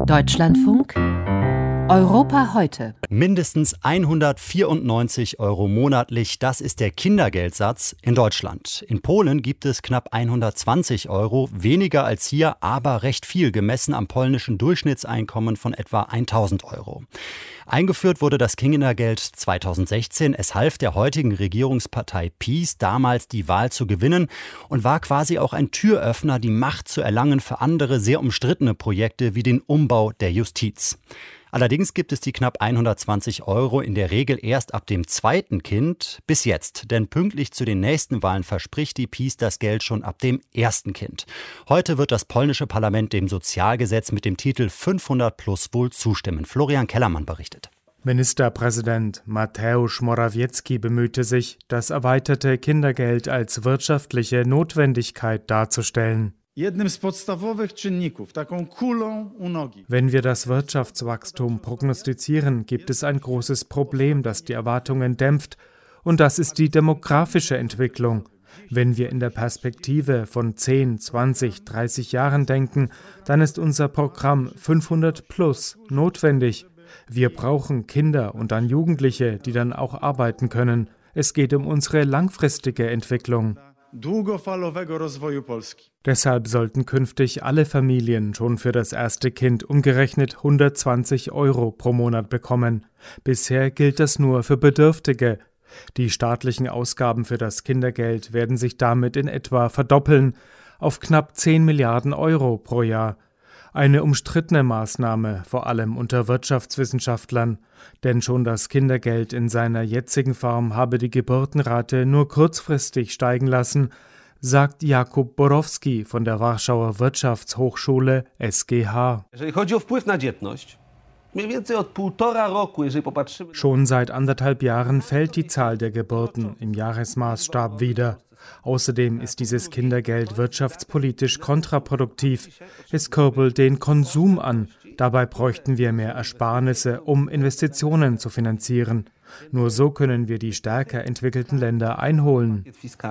Deutschlandfunk Europa heute. Mindestens 194 € monatlich, das ist der Kindergeldsatz in Deutschland. In Polen gibt es knapp 120 €, weniger als hier, aber recht viel, gemessen am polnischen Durchschnittseinkommen von etwa 1.000 €. Eingeführt wurde das Kindergeld 2016. Es half der heutigen Regierungspartei PiS damals, die Wahl zu gewinnen und war quasi auch ein Türöffner, die Macht zu erlangen für andere sehr umstrittene Projekte wie den Umbau der Justiz. Allerdings gibt es die knapp 120 € in der Regel erst ab dem zweiten Kind bis jetzt. Denn pünktlich zu den nächsten Wahlen verspricht die PiS das Geld schon ab dem ersten Kind. Heute wird das polnische Parlament dem Sozialgesetz mit dem Titel 500+ wohl zustimmen. Florian Kellermann berichtet. Ministerpräsident Mateusz Morawiecki bemühte sich, das erweiterte Kindergeld als wirtschaftliche Notwendigkeit darzustellen. Wenn wir das Wirtschaftswachstum prognostizieren, gibt es ein großes Problem, das die Erwartungen dämpft, und das ist die demografische Entwicklung. Wenn wir in der Perspektive von 10, 20, 30 Jahren denken, dann ist unser Programm 500+ notwendig. Wir brauchen Kinder und dann Jugendliche, die dann auch arbeiten können. Es geht um unsere langfristige Entwicklung. Deshalb sollten künftig alle Familien schon für das erste Kind umgerechnet 120 € pro Monat bekommen. Bisher gilt das nur für Bedürftige. Die staatlichen Ausgaben für das Kindergeld werden sich damit in etwa verdoppeln auf knapp 10 Milliarden € pro Jahr. Eine umstrittene Maßnahme, vor allem unter Wirtschaftswissenschaftlern. Denn schon das Kindergeld in seiner jetzigen Form habe die Geburtenrate nur kurzfristig steigen lassen, sagt Jakub Borowski von der Warschauer Wirtschaftshochschule SGH. Schon seit 1,5 Jahren fällt die Zahl der Geburten im Jahresmaßstab wieder. Außerdem ist dieses Kindergeld wirtschaftspolitisch kontraproduktiv. Es kurbelt den Konsum an. Dabei bräuchten wir mehr Ersparnisse, um Investitionen zu finanzieren. Nur so können wir die stärker entwickelten Länder einholen.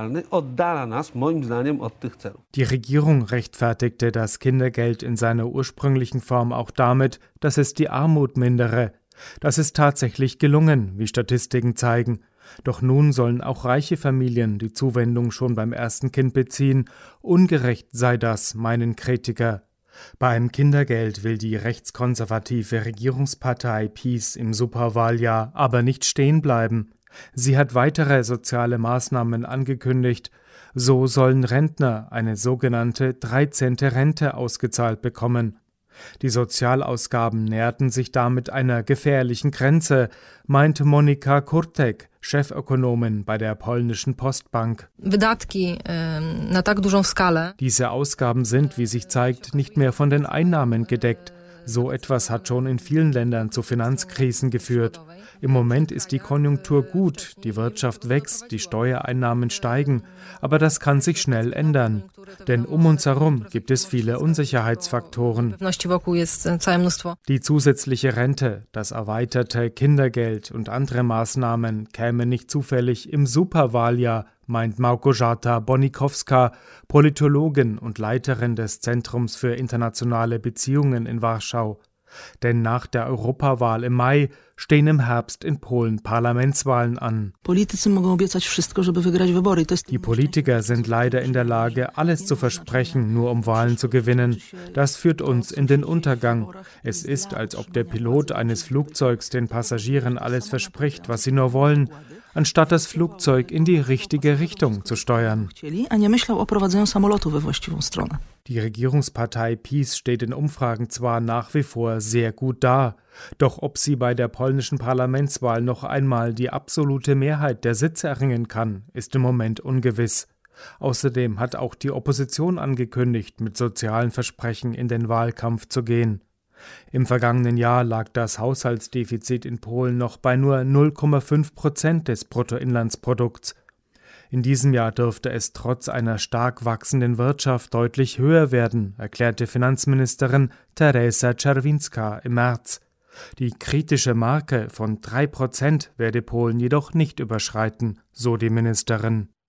Die Regierung rechtfertigte das Kindergeld in seiner ursprünglichen Form auch damit, dass es die Armut mindere. Das ist tatsächlich gelungen, wie Statistiken zeigen. Doch nun sollen auch reiche Familien die Zuwendung schon beim ersten Kind beziehen. Ungerecht sei das, meinen Kritiker. Beim Kindergeld will die rechtskonservative Regierungspartei PiS im Superwahljahr aber nicht stehen bleiben. Sie hat weitere soziale Maßnahmen angekündigt. So sollen Rentner eine sogenannte 13. Rente ausgezahlt bekommen. Die Sozialausgaben näherten sich damit einer gefährlichen Grenze, meinte Monika Kurtek, Chefökonomin bei der polnischen Postbank. Diese Ausgaben sind, wie sich zeigt, nicht mehr von den Einnahmen gedeckt. So etwas hat schon in vielen Ländern zu Finanzkrisen geführt. Im Moment ist die Konjunktur gut, die Wirtschaft wächst, die Steuereinnahmen steigen, aber das kann sich schnell ändern. Denn um uns herum gibt es viele Unsicherheitsfaktoren. Die zusätzliche Rente, das erweiterte Kindergeld und andere Maßnahmen kämen nicht zufällig im Superwahljahr, meint Małgorzata Bonikowska, Politologin und Leiterin des Zentrums für internationale Beziehungen in Warschau. Denn nach der Europawahl im Mai stehen im Herbst in Polen Parlamentswahlen an. Die Politiker sind leider in der Lage, alles zu versprechen, nur um Wahlen zu gewinnen. Das führt uns in den Untergang. Es ist, als ob der Pilot eines Flugzeugs den Passagieren alles verspricht, was sie nur wollen, anstatt das Flugzeug in die richtige Richtung zu steuern. Die Regierungspartei PiS steht in Umfragen zwar nach wie vor sehr gut da, doch ob sie bei der polnischen Parlamentswahl noch einmal die absolute Mehrheit der Sitze erringen kann, ist im Moment ungewiss. Außerdem hat auch die Opposition angekündigt, mit sozialen Versprechen in den Wahlkampf zu gehen. Im vergangenen Jahr lag das Haushaltsdefizit in Polen noch bei nur 0,5% des Bruttoinlandsprodukts. In diesem Jahr dürfte es trotz einer stark wachsenden Wirtschaft deutlich höher werden, erklärte Finanzministerin Teresa Czerwinska im März. Die kritische Marke von 3% werde Polen jedoch nicht überschreiten, so die Ministerin.